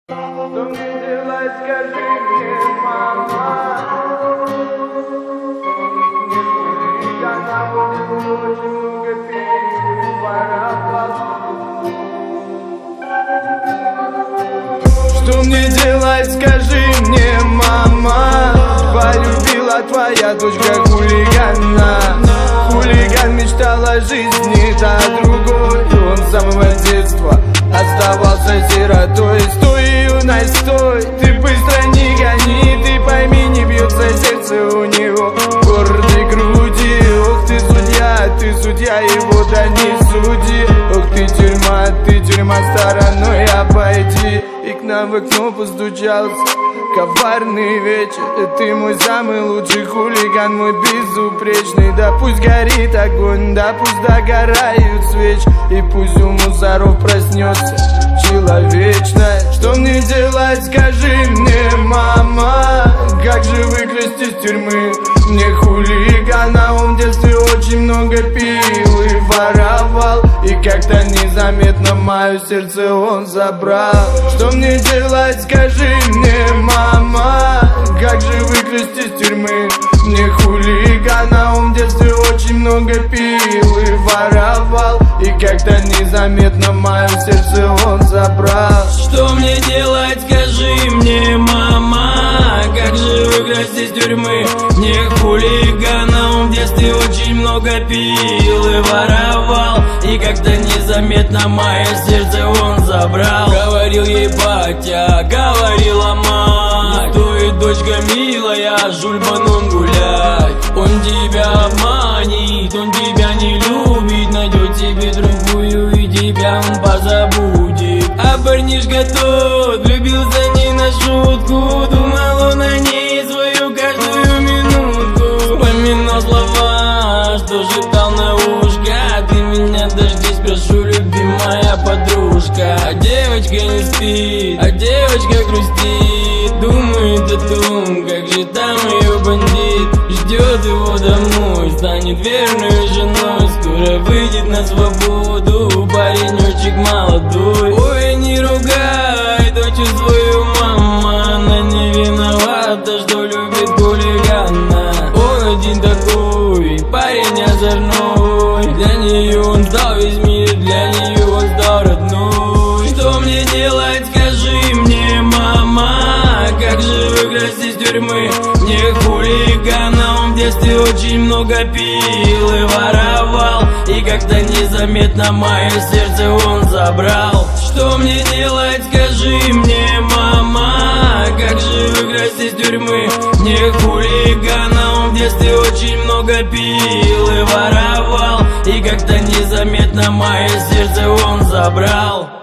Что мне делать, скажи мне, мама? Я на улице очень много переворовал. Что мне делать, скажи мне, мама? Полюбила твоя дочка хулигана. Хулиган мечтал о жизни, да другой. Он с самого детства оставался сиротой. Стой, юность, стой, ты быстро не гони. Ты пойми, не бьется сердце у него в гордой груди. Ох ты судья, его да не суди. Ох ты тюрьма стороной обойди. И к нам в окно постучался коварный вечер. Ты мой самый лучший хулиган, мой безупречный. Да пусть горит огонь, да пусть догорают свечи. И пусть у мусоров проснется человечное. Что мне делать, скажи мне, мама? Как же выкрасть из тюрьмы мне хулигана? Он в детстве очень много пил и воровал, и как-то незаметно мое сердце он забрал. Что мне делать, скажи мне, мама? Как же выкрасть из тюрьмы мне хулигана? Он в детстве очень много пил и воровал, и как-то незаметно мое сердце он забрал. Что мне делать, скажи мне, мама? Как же выкрасть из тюрьмы мне хулигана? Он в детстве очень много пил и воровал, и как-то незаметно мое сердце он забрал. Говорил ей батя, говорила мать: стоит, дочка милая, с жульбаном гулять. Он тебя обманет, он тебя не любит, найдет себе другую, и тебя он позабудет. А парнишка тот влюбился не на шутку, думал он о ней свою каждую минутку. Вспоминал слова, что шептал на ушко: ты меня дождись, прошу, любимая подружка. А девочка не спит, а девочка грустит, думает о том, как же там ее бандит. Ждет его домой, станет верной женой, скоро выйдет на свободу паренечек молодой. Ой, не ругай дочь свою, мама, она не виновата, что любит хулигана. Он один такой, парень озорной, для нее он сдал весь мир, для нее он сдал родной. Что мне делать, скажи мне, мама? Как же выкрасть из тюрьмы мне хулигана? Он в детстве очень много пил и воровал, и как-то незаметно мое сердце он забрал. Что мне делать, скажи мне, мама? Как же выкрасть из тюрьмы мне хулигана? Он в детстве очень много пил и воровал, и как-то незаметно мое сердце он забрал.